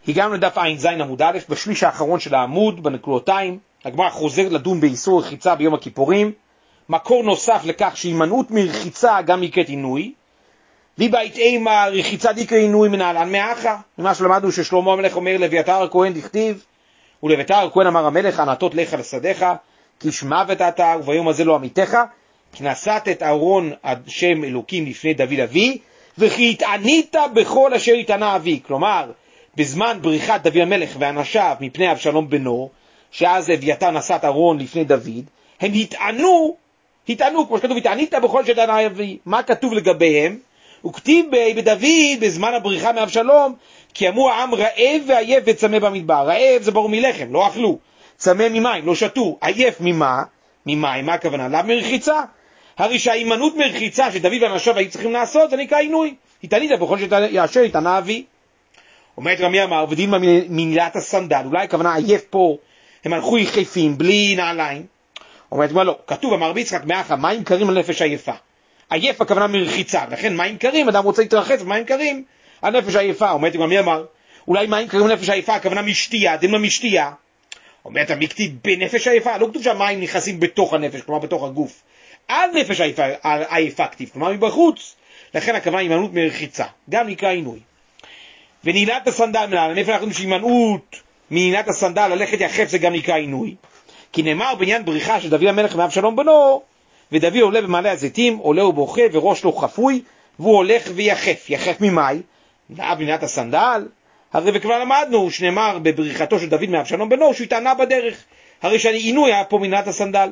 הגענו לדף עין זין עמוד א', בשליש האחרון של העמוד, בנקודותיים, הגמרא חוזר לדון באיסור רחיצה ביום הכיפורים, מקור נוסף לכך שהימנעות מרחיצה גם נקראת עינוי, והיא בית אימה רחיצה דקרא עינוי מנהלן מאחה, ממה שלמדנו ששלמה המלך אומר לאביתר הכהן דכתיב, ולאביתר הכהן אמר המלך ענתות לך לשדך, כי שמוות אתה וביום הזה לא עמיתך, כי נשאת את אהרון עד שם אלוקים לפני דוד אבי, וכי התענית בכל אשר התענה אבי. כלומר, בזמן בריחת דוד המלך ואנשיו מפני אבשלום בנו, שאז אביתר נשא את אהרון לפני דוד, הם התענו, כמו שכתוב, התענית בכל אשר התענה אבי. מה כתוב לגביהם? הוא כתיב בדוד בזמן הבריחה מאבשלום, כי אמרו העם רעב ועייף וצמא במדבר. רעב זה ברור מלחם, לא אכלו. צמא ממים, לא שתו. עייף ממה? ממים, מה הכוונה? למה מרחיצה? הרי שההימנעות מרחיצה שדוד ואנשיו היו צריכים לעשות, זה נקרא עינוי. התענית בכל אשר התענה אבי. אומרת רמי אמר, ודין מנילת הסנדל, אולי הכוונה עייף פה, הם הלכו יחפים, בלי נעליים. אומרת מה לא, כתוב אמר ביצחק מאחה, מים קרים על נפש עייפה. עייף הכוונה מרחיצה, לכן מים קרים, אדם רוצה להתרחץ, מים קרים על נפש עייפה. אומרת רמי אמר, אולי מים קרים על נפש עייפה, הכוונה משתייה, דין משתייה. אומרת המקטי בנפש עייפה, לא כתוב שהמים נכנסים בתוך הנפש, כלומר בתוך הגוף. על נפש עייפה כתיב, כלומר מבחוץ, לכן הכוונה הימנעות מרחיצה, גם נקרא עינוי. ונעילת הסנדל מנהל, איפה אנחנו יודעים שהימנעות מנעילת הסנדל ללכת יחף זה גם נקרא עינוי? כי נאמר בעניין בריחה של דוד המלך מאבשלום בנו, ודוד עולה במעלה הזיתים, עולה ובוכה וראש לו חפוי, והוא הולך ויחף. יחף ממאי? נעילת הסנדל? הרי וכבר למדנו שנאמר בבריחתו של דוד מאבשלום בנו שהוא התענה בדרך, הרי שעינוי היה פה מנעילת הסנדל.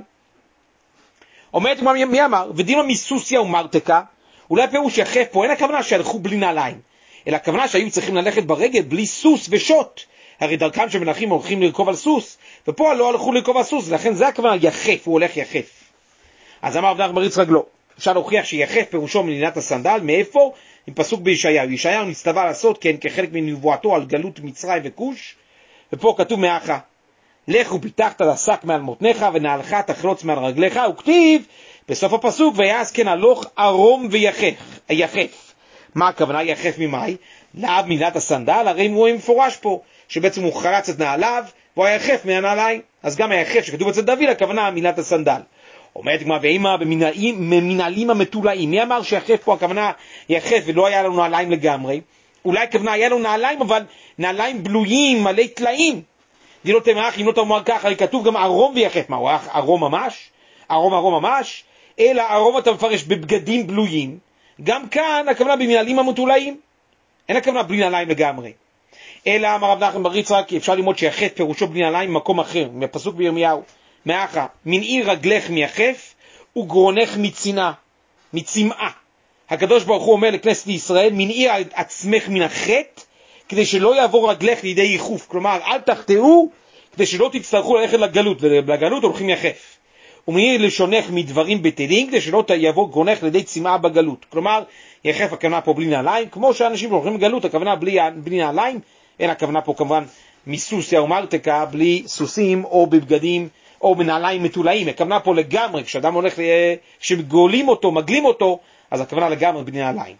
אומרת מי אמר? ודימה מסוסיה ומרתקה, אולי פירוש יחף פה, אין הכוונה שהלכו בלי נעליים, אלא הכוונה שהיו צריכים ללכת ברגל בלי סוס ושוט. הרי דרכם של מלכים הולכים לרכוב על סוס, ופה לא הלכו לרכוב על סוס, לכן זה הכוונה יחף, הוא הולך יחף. אז אמר רב נחמן בר יצחק לא. אפשר להוכיח שיחף פירושו מנעילת הסנדל, מאיפה? עם פסוק בישעיהו. ישעיהו נצטווה לעשות כן כחלק מנבואתו על גלות מצרים וכוש, ופה כתוב מאחה, לך ופיתחת לשק מעל מותניך ונעלך תחלוץ מעל רגליך, וכתיב בסוף הפסוק ויעש כן הלוך ערום ויחף. מה הכוונה יחף ממאי? לעב מנעילת הסנדל, הרי הוא מפורש פה שבעצם הוא חלץ את נעליו והוא יחף מהנעליים, אז גם היחף שכתוב אצל דוד הכוונה מנעילת הסנדל. אומרת גמרא ואימה במנהלים המתולעים, מי אמר שיחף פה הכוונה יחף ולא היה לנו נעליים לגמרי? אולי הכוונה היה לנו נעליים, אבל נעליים בלויים מלא תלאים. דינו תמח, אם לא תאמר ככה, כתוב גם ערום ויחף. מה הוא ערום ממש? ערום ממש? אלא ערום אתה מפרש בבגדים בלויים. גם כאן הכוונה במנהלים המתולעים, אין הכוונה בלי נעליים לגמרי. אלא אמר רב נחמן בר יצחק, אפשר ללמוד שיחף פירושו בלי נעליים במקום אחר, מפסוק בירמיהו. מאחה, מנעי רגלך מיחף וגרונך מצמאה. הקדוש ברוך הוא אומר לכנסת ישראל, מנעי עצמך מן החטא, כדי שלא יעבור רגלך לידי ייחוף. כלומר, אל תחטאו, כדי שלא תצטרכו ללכת לגלות, ולגלות הולכים יחף. ומנעי לשונך מדברים בטלים, כדי שלא יעבור גרונך לידי צמאה בגלות. כלומר, יחף הכוונה פה בלי נעליים, כמו שאנשים הולכים לגלות, הכוונה בלי נעליים, אין הכוונה פה כמובן מסוסיה ומרתקה, בלי סוסים או בבגדים, או בנעליים מתולעים. הכוונה פה לגמרי, כשאדם הולך, כשגולים אותו, מגלים אותו, אז הכוונה לגמרי בלי נעליים.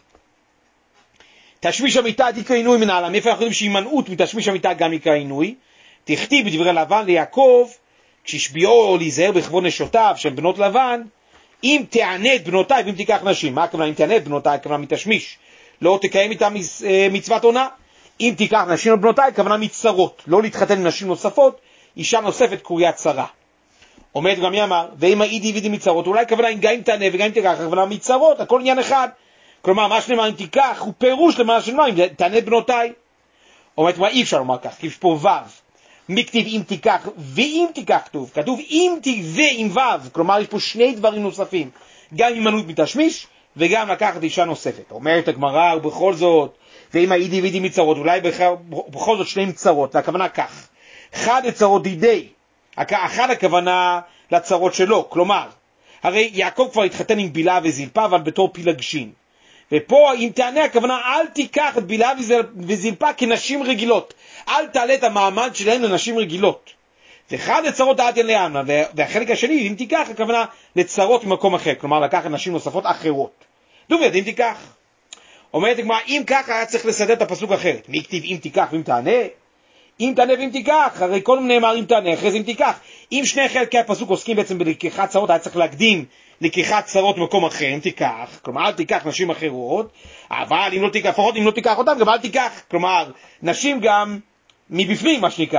תשמיש המיטה דקרא עינוי מנעליים. איפה אנחנו יודעים שהימנעות מתשמיש המיטה גם יקרא עינוי? תכתיב בדברי לבן ליעקב, כשהשביעו להיזהר בכבוד נשותיו של בנות לבן, אם תענה את בנותיי ואם תיקח נשים. מה הכוונה אם תענה את בנותיי? הכוונה מתשמיש, לא תקיים איתם מצוות עונה. אם תיקח נשים את בנותיי, הכוונה מצרות, לא להתחתן עם נשים נוספות, אישה נוספת קרויה צרה. אומרת גם יאמר, ואם האידי וידי מצרות, אולי הכוונה אם גם אם תענה וגם אם תיקח, הכוונה מצרות, הכל עניין אחד. כלומר, מה שנאמר אם תיקח הוא פירוש למה שנאמר אם תענה את בנותיי. אומרת מה אי אפשר לומר כך, כי יש פה וו. מכתיב אם תיקח ואם תיקח כתוב אם תגבה עם וו, כלומר יש פה שני דברים נוספים, גם הימנעות מתשמיש וגם לקחת אישה נוספת. אומרת הגמרא ובכל זאת, ואם האידי וידי מצרות, אולי בכל זאת שני מצרות, והכוונה כך, אחד לצרות דידי, אחד הכוונה לצרות שלו, כלומר, הרי יעקב כבר התחתן עם בילה וזלפה, אבל בתור פילגשים. ופה אם תענה הכוונה אל תיקח את בילה וזלפה כנשים רגילות, אל תעלה את המעמד שלהם לנשים רגילות. ואחד לצרות עתיין לאמנה, והחלק השני אם תיקח הכוונה לצרות ממקום אחר, כלומר לקחת נשים נוספות אחרות. דובד אם תיקח. אומרת הגמרא אם ככה היה צריך לסדר את הפסוק אחרת, מי כתיב אם תיקח ואם תענה? אם תענה ואם תיקח, הרי קודם נאמר אם תענה, אחרי זה אם תיקח. אם שני חלקי הפסוק עוסקים בעצם בלקיחת צרות, היה צריך להקדים לקיחת צרות במקום אחר, אם תיקח, כלומר אל תיקח נשים אחרות, אבל אם לא תיקח, לפחות אם לא תיקח אותם, גם אל תיקח, כלומר נשים גם מבפנים מה שנקרא.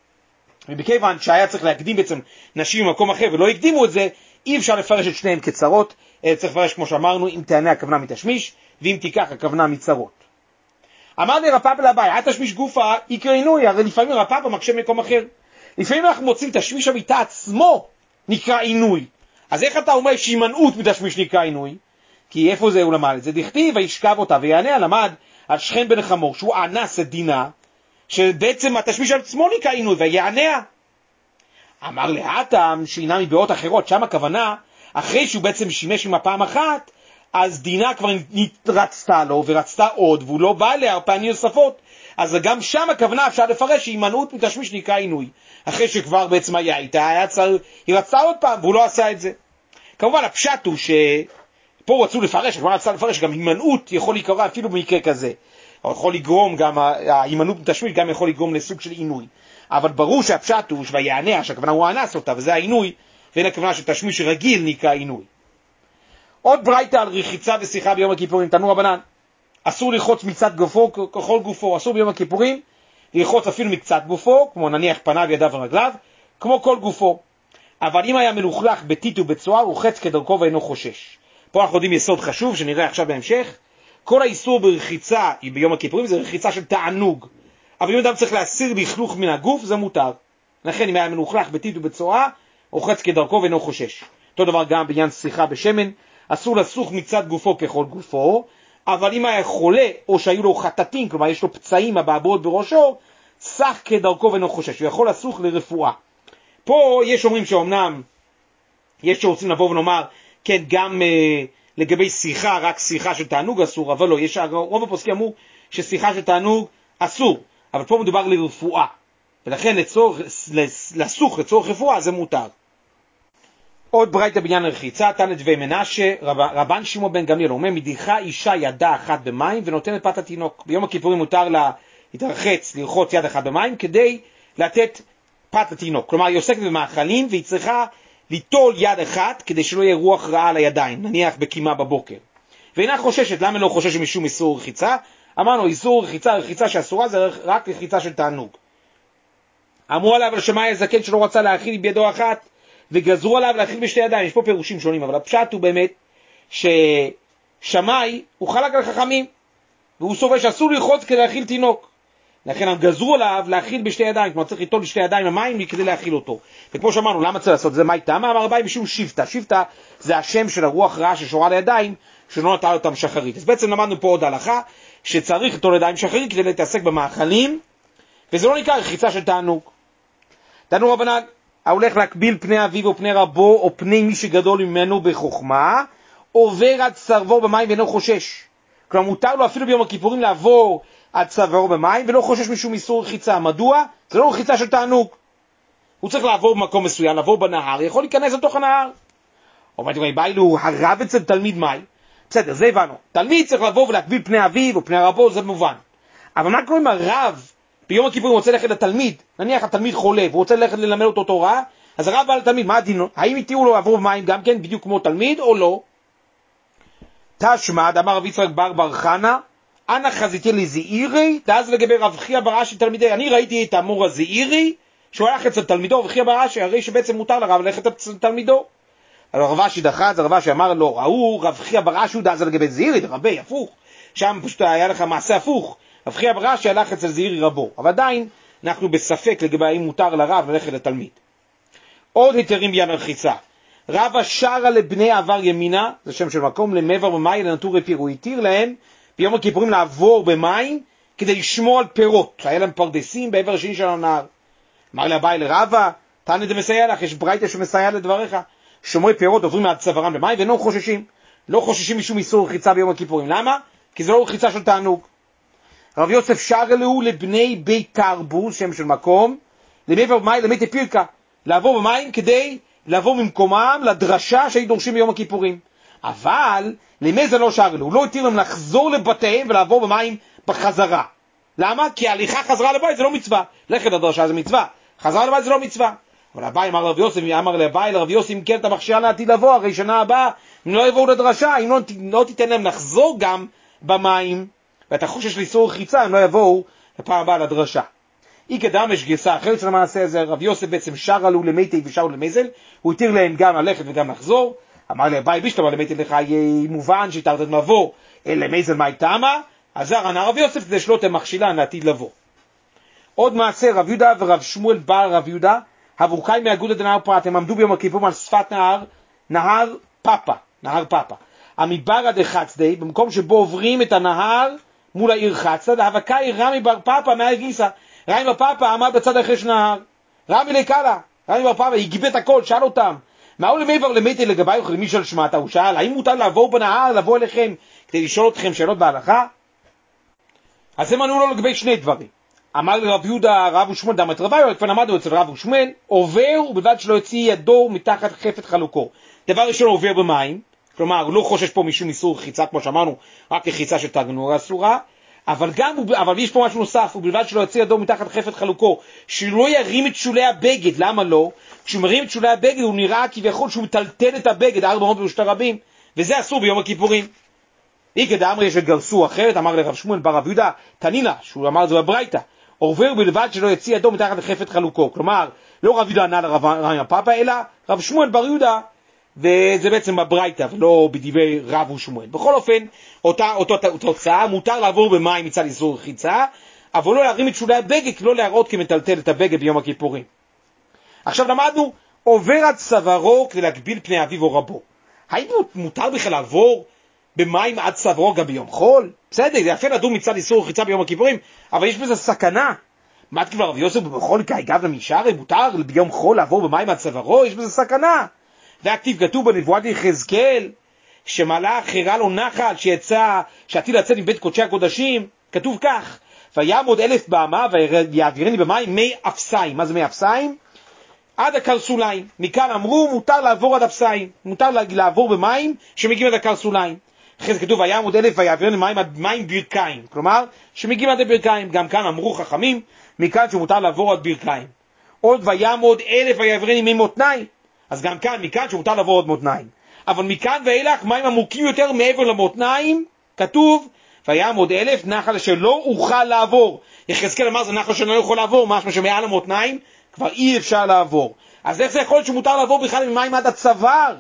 ובכיוון שהיה צריך להקדים בעצם נשים במקום אחר ולא הקדימו את זה, אי אפשר לפרש את שניהם כצרות, צריך לפרש כמו שאמרנו, אם תענה הכוונה מתשמיש, ואם תיקח הכוונה מצרות. אמר לי רפאפ לאביי, היה תשמיש גופה יקרא עינוי, הרי לפעמים רפאפ מקשה במקום אחר. לפעמים אנחנו מוצאים תשמיש המיטה עצמו נקרא עינוי. אז איך אתה אומר שהימנעות מתשמיש נקרא עינוי? כי איפה זה הוא למד את זה? דכתיב וישכב אותה ויענה, למד על שכן בן חמור שהוא אנס את דינה, שבעצם התשמיש עצמו נקרא עינוי ויענה. אמר להתם שהינה מבאות אחרות, שם הכוונה אחרי שהוא בעצם שימש עם הפעם אחת, אז דינה כבר נתרצתה לו ורצתה עוד, והוא לא בא אליה פעמים נוספות, אז גם שם הכוונה אפשר לפרש שהימנעות מתשמיש נקרא עינוי. אחרי שכבר בעצם היה איתה, היא רצתה עוד פעם והוא לא עשה את זה. כמובן הפשט הוא שפה רצו לפרש, כבר רצתה לפרש, גם הימנעות יכול לקרוא אפילו במקרה כזה, או יכול לגרום גם, ההימנעות מתשמיש גם יכול לגרום לסוג של עינוי. אבל ברור שהפשט הוא ויענה, שהכוונה הוא אנס אותה וזה העינוי, ואין הכוונה שתשמיש רגיל נקרא עינוי. עוד ברייתא על רחיצה ושיחה ביום הכיפורים, תנו רבנן, אסור לרחוץ מצד גופו ככל גופו, אסור ביום הכיפורים לרחוץ אפילו מקצת גופו, כמו נניח פניו, ידיו ורגליו, כמו כל גופו. אבל אם היה מלוכלך בטיט ובצוהר, הוא חץ כדרכו ואינו חושש. פה אנחנו יודעים יסוד חשוב שנראה עכשיו בהמשך. כל האיסור ברחיצה ביום הכיפורים זה רחיצה של תענוג. אבל אם אדם צריך להסיר לכלוך מן הגוף, זה מותר. לכן אם היה מלוכלך בטיט ובצוהר, הוא חץ כדרכו ואינו חושש. אותו דבר גם בעניין שיחה בשמן, אסור לסוך מצד גופו ככל גופו, אבל אם היה חולה או שהיו לו חטטים, כלומר יש לו פצעים הבעבועות בראשו, סך כדרכו ואינו חושש, הוא יכול לסוך לרפואה. פה יש אומרים שאומנם, יש שרוצים לבוא ולומר, כן, גם לגבי שיחה, רק שיחה של תענוג אסור, אבל לא, יש רוב הפוסקים אמרו ששיחה של תענוג אסור, אבל פה מדובר לרפואה, ולכן לסוך לצורך רפואה זה מותר. עוד ברייתא בעניין הרחיצה, תנא דבי מנשה, רבן שמעון בן גמליאל אומר, מדיחה אישה ידה אחת במים ונותנת פת התינוק. ביום הכיפורים מותר לה להתרחץ, לרחוץ יד אחת במים כדי לתת פת התינוק. כלומר, היא עוסקת במאכלים והיא צריכה ליטול יד אחת כדי שלא יהיה רוח רעה על הידיים, נניח בקימה בבוקר. ואינה חוששת, למה לא חוששת משום איסור רחיצה? אמרנו, איסור רחיצה, רחיצה שאסורה זה רק רחיצה של תענוג. אמרו עליו על שמאי הזקן שלא רצה להאכיל בידו אחת, וגזרו עליו להאכיל בשתי ידיים. יש פה פירושים שונים, אבל הפשט הוא באמת ששמאי הוא חלק על חכמים, והוא סובר שאסור לרחוץ כדי להאכיל תינוק. לכן הם גזרו עליו להאכיל בשתי ידיים, כלומר צריך ליטול בשתי ידיים המים כדי להאכיל אותו. וכמו שאמרנו, למה צריך לעשות זה? מה איתה? אמר רבי משום שבטה. שבטה זה השם של הרוח רעה ששורה לידיים, שלא נטל אותם שחרית. אז בעצם למדנו פה עוד הלכה, שצריך ליטול ידיים שחרית כדי להתעסק במאכלים, וזה לא נקרא רחיצה של תענוג. תנו רבנן, ההולך להקביל פני אביו או פני רבו או פני מי שגדול ממנו בחוכמה, עובר עד צווארו במים ואינו חושש. כלומר מותר לו אפילו ביום הכיפורים לעבור עד צווארו במים ולא חושש משום איסור רחיצה. מדוע? זה לא רחיצה של תענוג. הוא צריך לעבור במקום מסוים, לעבור בנהר, יכול להיכנס לתוך הנהר. אומרת לי, באילו הרב אצל תלמיד מים. בסדר, זה הבנו. תלמיד צריך לבוא ולהקביל פני אביו או פני רבו, זה מובן. אבל מה קורה אם הרב ביום הכיפורים רוצה ללכת לתלמיד, נניח התלמיד חולה והוא רוצה ללכת ללמד אותו תורה, אז הרב בא לתלמיד, מה הדין? האם יתירו לו לעבור במים גם כן בדיוק כמו תלמיד או לא? תשמד, אמר רב יצחק בר חנה, אנא חזיתי לזעירי, תאז לגבי רב חייא בר אשי תלמידי, אני ראיתי את האמור הזעירי, שהוא הלך אצל תלמידו, רב חייא בר אשי, הרי שבעצם מותר לרב ללכת אצל תלמידו. הרב אשי דחה, אז הרב אשי אמר לו, ראו רב חייא בר אשי, זה לגבי זעירי, רבי, הפוך, שם פשוט היה לך מעשה הפוך. רב חייא בר אשי הלך אצל זעירי רבו, אבל עדיין אנחנו בספק לגבי האם מותר לרב ללכת לתלמיד. עוד היתרים בעניין הרחיצה. רבא שרה לבני עבר ימינה, זה שם של מקום, למעבר במים לנטורי פיר, הוא התיר להם ביום הכיפורים לעבור במים כדי לשמור על פירות. היה להם פרדסים בעבר השני של הנהר. אמר לאביי לרבא, תענה דמסייע לך, יש ברייתא שמסייע לדבריך. שומרי פירות עוברים מעד צווארם במים ואינם חוששים. לא חוששים משום איסור רחיצה ביום הכיפורים. למה? כי זה לא רחיצה של תענוג. רב יוסף שר לו לבני בית תרבוס, שם של מקום, למעבר במים למתי פירקה, לעבור במים כדי לעבור ממקומם לדרשה שהיו דורשים ביום הכיפורים. אבל למי זה לא שר לו? הוא לא התיר להם לחזור לבתיהם ולעבור במים בחזרה. למה? כי ההליכה חזרה לבית זה לא מצווה. לכת לדרשה זה מצווה, חזרה לבית זה לא מצווה. אבל אביי אמר לרב יוסף, אמר לאביי, לרב יוסף, אם כן אתה מכשיר לעתיד לבוא, הרי שנה הבאה, אם לא יבואו לדרשה, אם לא תיתן להם לחזור גם במים, ואתה חושש לאיסור רחיצה, הם לא יבואו לפעם הבאה לדרשה. אי קדם יש גרסה אחרת של המעשה הזה, רב יוסף בעצם שר עלו למיתי ושרו למזל, הוא התיר להם גם ללכת וגם לחזור, אמר לאביי בישלמה למיתי לך יהיה מובן שהתרת מבוא למזל מה תמה, אז ענה רב יוסף כדי שלא תמכשילה לעתיד לבוא. עוד מעשה רב יהודה ורב שמואל בר רב יהודה, הבורקאי מאגודה דנהר פרת, הם עמדו ביום הכיפורים על שפת נהר פאפה. המברד החצדי, במקום שבו עוברים את הנהר מול העיר חצדה, להבקאי רמי בר פאפה מהגיסה. רמי בר פאפה עמד בצד אחרי של נהר. רמי לקלה, רמי בר פאפה הגיב את הכל, שאל אותם, מהו למיבר למיתי לגבי למי של שמעת? הוא שאל, האם מותר לעבור בנהר, לבוא אליכם, כדי לשאול אתכם שאלות בהלכה? אז הם ענו לו לגבי שני דברים. אמר לרב יהודה, רב ושמואל דמת רבי, וכפן עמדו אצל רב ושמואל, עובר ובלבד שלא יוציא ידו מתחת חפת חלוקו. דבר ראשון עובר במים, כלומר, הוא לא חושש פה משום איסור רחיצה, כמו שאמרנו, רק רחיצה של תגנורה אסורה, אבל יש פה משהו נוסף, ובלבד שלא יוציא ידו מתחת חפת חלוקו, שלא ירים את שולי הבגד. למה לא? כשהוא מרים את שולי הבגד, הוא נראה כביכול שהוא מטלטל את הבגד, 400 רבים, וזה אסור ביום הכיפורים. איגד אמרי שגרסו אחרת, אמר לרב שמואל בר רב יהודה, תנינה, שהוא אמר את זה בברייתא, עובר בלבד שלא יוציא ידו מתחת לחפת חלוקו. כלומר, לא רב יהודה ענה לרב רמי פאפה, אלא רב שמואל בר יהודה, וזה בעצם בברייתא, ולא בדברי רב ושמואל. בכל אופן, אותה תוצאה, מותר לעבור במים מצד איסור רחיצה, אבל לא להרים את שולי הבגד, לא להראות כמטלטל את הבגד ביום הכיפורים. עכשיו למדנו, עובר עד צווארו כדי להגביל פני אביו או רבו. האם מותר בכלל לעבור במים עד צווארו גם ביום חול? בסדר, זה יפה לדון מצד איסור רחיצה ביום הכיפורים, אבל יש בזה סכנה. מה כבר רב יוסף בכל גב למישארי, מותר ביום חול לעבור במים עד צווארו? יש בזה סכנה. והכתיב כתוב בנבואת יחזקאל, שמלאך הראה לו נחל שעתיד לצאת מבית קודשי הקודשים, כתוב כך, ויעמוד 1000 באמה ויעבירני במים מי אפסיים. מה זה מי אפסיים? עד הקרסוליים. מכאן אמרו מותר לעבור עד אפסיים, מותר לעבור במים שמגיעים עד הקרסוליים. אחרי זה כתוב ויעמוד 1000 ויעבירני מים עד מים ברכיים, כלומר שמגיעים עד הברכיים. גם כאן אמרו חכמים מכאן שמותר לעבור עד ברכיים. עוד ויעמוד 1000 ויעבירני מי מותניים, אז גם כאן מכאן שמותר לעבור עד מותניים. אבל מכאן ואילך מים עמוקים יותר מעבר למותניים, כתוב ויעמוד 1000 נחל שלא אוכל לעבור. יחזקאל אמר זה נחל שלא יכול לעבור, משהו שמעל המותניים כבר אי אפשר לעבור. אז איך זה יכול להיות שמותר לעבור בכלל ממים עד הצוואר?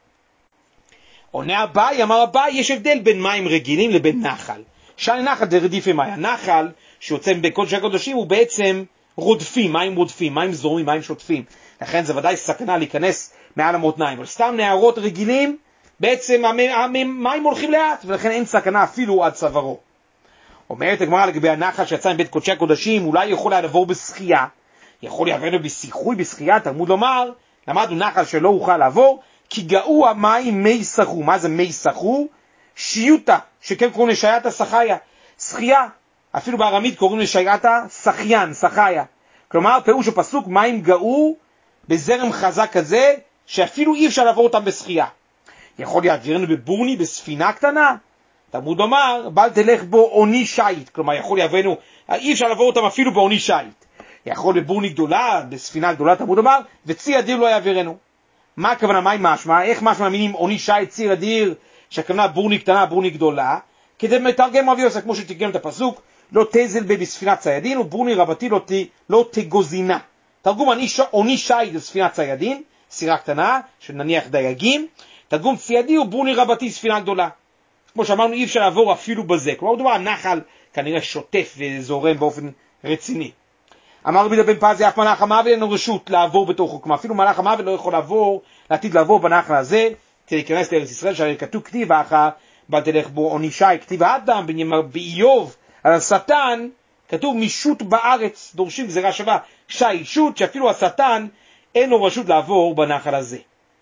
עונה אביי, אמר אביי, יש הבדל בין מים רגילים לבין נחל. שאני נחל זה רדיפי מים. הנחל שיוצא בקודש הקודשים הוא בעצם רודפים, מים זורמים, מים שוטפים. לכן זה ודאי סכנה להיכנס מעל המותניים. אבל סתם נהרות רגילים, בעצם המים הולכים לאט, ולכן אין סכנה אפילו עד צווארו. אומרת הגמרא לגבי הנחל שיצא מבית קודשי הקודשים, אולי יכול לעבור בשחייה, יכול לעבור בשיחוי, בשחייה, תלמוד לומר, למדנו נחל שלא אוכל לעבור, כי גאו המים מי סחו. מה זה מי סחו? שיוטה, שכן קוראים לשייטה סחיה. שחייה, אפילו בארמית קוראים לשייטה סחיין, סחיה. כלומר, פירוש הפסוק, מים גאו בזרם חזק כזה, שאפילו אי אפשר לעבור אותם בשחייה. יכול להעבירנו בבורני, בספינה קטנה? תלמוד לומר, בל תלך בו עוני שייט, כלומר יכול להעבירנו, אי אפשר לעבור אותם אפילו בעוני שייט. יכול בבורני גדולה, בספינה גדולה, תלמוד לומר, וצי אדיר לא יעבירנו. מה הכוונה, מה משמע? איך משמע מינים עוני שייט, ציר אדיר, שהכוונה בורני קטנה, בורני גדולה? כדי מתרגם רב יוסף, כמו שתרגם את הפסוק, לא תזל בספינת ציידין, ובורני רבתי לא תגוזינה. תרגום עוני שייט זה ספינת ציידין, סירה קטנה, שנניח דייגים. תרגום ציידי הוא בורני רבתי, ספינה גדולה. כמו שאמרנו, אי אפשר לעבור אפילו בזה. כלומר, הוא דבר, הנחל כנראה שוטף וזורם באופן רציני. אמר רבי בן פזי, אף מלאך המוות אין לו רשות לעבור בתוכו. כלומר, אפילו מלאך המוות לא יכול לעתיד לעבור בנחל הזה, כדי להיכנס לארץ ישראל, שהרי כתוב כתיב אחר, בל תלך בו עוני שי, כתיב האדם, באיוב, על השטן, כתוב מישות בארץ, דורשים גזירה שווה, שי שוט, שאפילו השטן אין לו רשות לעבור בנחל הזה.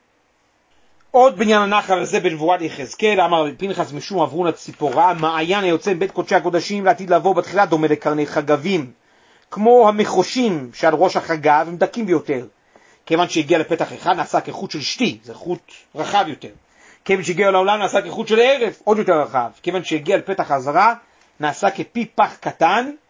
עוד בעניין הנחל הזה בנבואת יחזקאל, אמר פנחס משום עברון הציפורה, מעיין היוצא מבית קודשי הקודשים לעתיד לעבור בתחילה דומה לקרני חגבים, כמו המחושים שעל ראש החגב הם דקים ביותר. כיוון שהגיע לפתח אחד נעשה כחוט של שתי, זה חוט רחב יותר. כיוון שהגיע לעולם נעשה כחוט של ערב, עוד יותר רחב. כיוון שהגיע לפתח הזרה נעשה כפי פח קטן,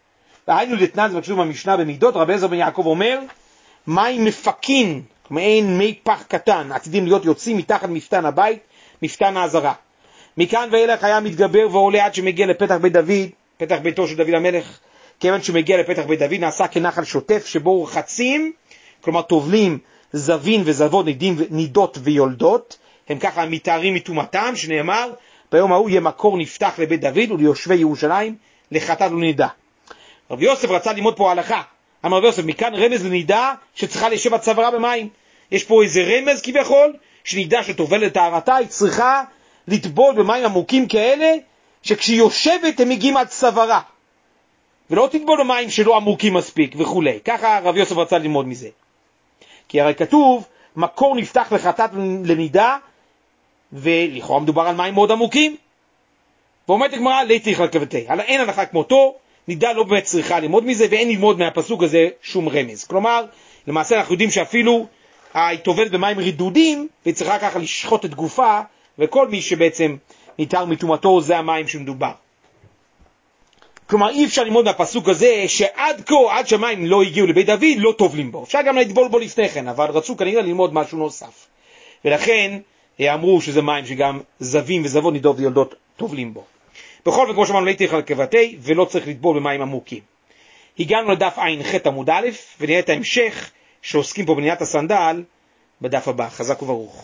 והיינו דתנן, זה כתוב במשנה במידות, רבי אליעזר בן יעקב אומר, מים מפקין, מעין מי פח קטן, עתידים להיות יוצאים מתחת מפתן הבית, מפתן העזרה. מכאן ואילך היה מתגבר ועולה עד שמגיע לפתח בית דוד, פתח ביתו של דוד המלך, כיוון שמגיע לפתח בית דוד, נעשה כנחל שוטף שבו רחצים, כלומר טובלים זבין וזבות נידות ויולדות, הם ככה מתארים מטומאתם, שנאמר, ביום ההוא יהיה מקור נפתח לבית דוד וליושבי ירושלים, לחטאת ולנידה. רבי יוסף רצה ללמוד פה הלכה, אמר רבי יוסף, מכאן רמז לנידה שצריכה לשב הצווארה במים. יש פה איזה רמז כביכול, שנידה שטובלת טהרתה, היא צריכה לטבול במים עמוקים כאלה, שכשהיא יושבת הם מגיעים עד צווארה, ולא תטבול במים שלא עמוקים מספיק וכו'. ככה רבי יוסף רצה ללמוד מזה. כי הרי כתוב, מקור נפתח לחטאת לנידה, ולכאורה מדובר על מים מאוד עמוקים. ואומרת הגמרא, לא צריך לקבתי, אין הלכה כמותו, נידה לא באמת צריכה ללמוד מזה, ואין ללמוד מהפסוק הזה שום רמז. כלומר, למעשה אנחנו יודעים שאפילו היא טובלת במים רידודים, והיא צריכה ככה לשחוט את גופה, וכל מי שבעצם ניתר מטומאתו זה המים שמדובר. כלומר, אי אפשר ללמוד מהפסוק הזה, שעד כה, עד שהמים לא הגיעו לבית דוד, לא טובלים בו. אפשר גם לטבול בו לפני כן, אבל רצו כנראה ללמוד משהו נוסף. ולכן אמרו שזה מים שגם זבים וזבות נידות ויולדות טובלים בו. בכל זאת, כמו שאמרנו, לא צריך לקבתי, ולא צריך לטבול במים עמוקים. הגענו לדף ע"ח עמוד א', ונראה את ההמשך שעוסקים פה בניית הסנדל בדף הבא. חזק וברוך.